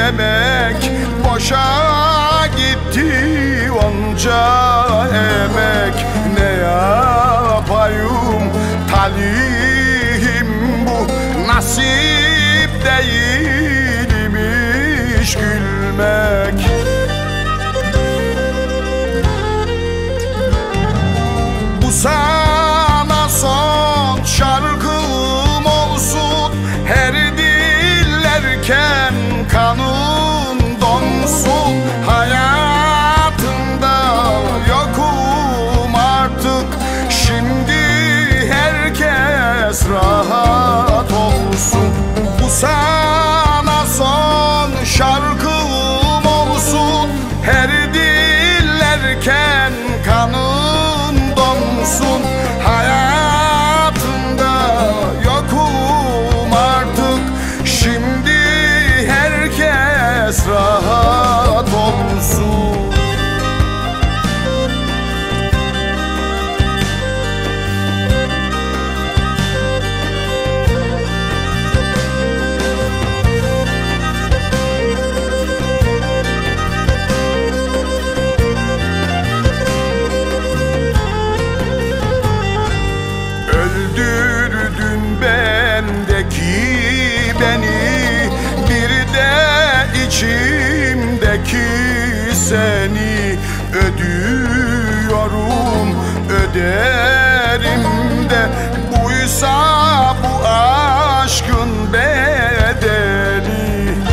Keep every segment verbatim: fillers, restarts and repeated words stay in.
demek, boşa gitti onca emek. Ne yapayım talihim bu, nasip değilmiş gülmek. Bu sana son şarkım olsun, her dillerken kanın donsun. Hayatımda yokum artık, şimdi herkes rahat olsun. Bu sana son şarkım olsun, her dillerken kanın donsun. Hayatımda yokum artık, şimdi herkes rahat olsun. Öldürdün bendeki beni, bir de içimdeki seni. Ödüyorum, öderim de, buysa bu aşkın bedeli.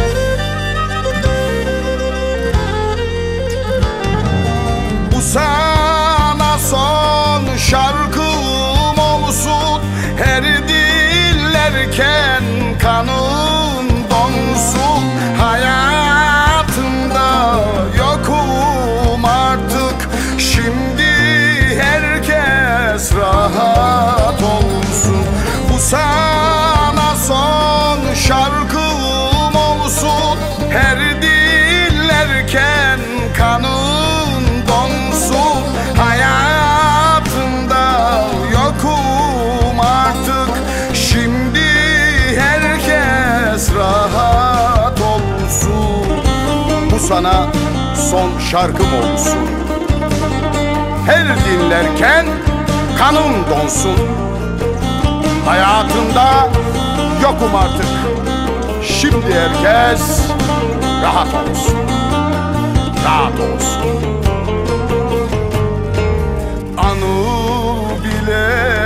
Bu sana son şarkım olsun, her dillerken kanın donsun. Hayatımda yokum artık, şimdi herkes rahat olsun. Bu sana son şarkım olsun, her dillerken kanın donsun. Hayatımda yokum artık, şimdi herkes rahat olsun. Bu sana son şarkım olsun, her dinlerken kanım donsun. Hayatımda yokum artık, şimdi herkes rahat olsun. Rahat olsun. Anı bile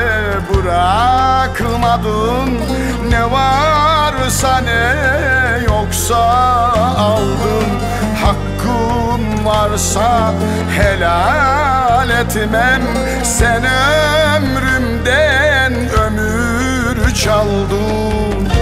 bırakmadın, ne varsa ne yoksa aldın. Hakkım varsa helal etmem, sen ömrümden ömür çaldın.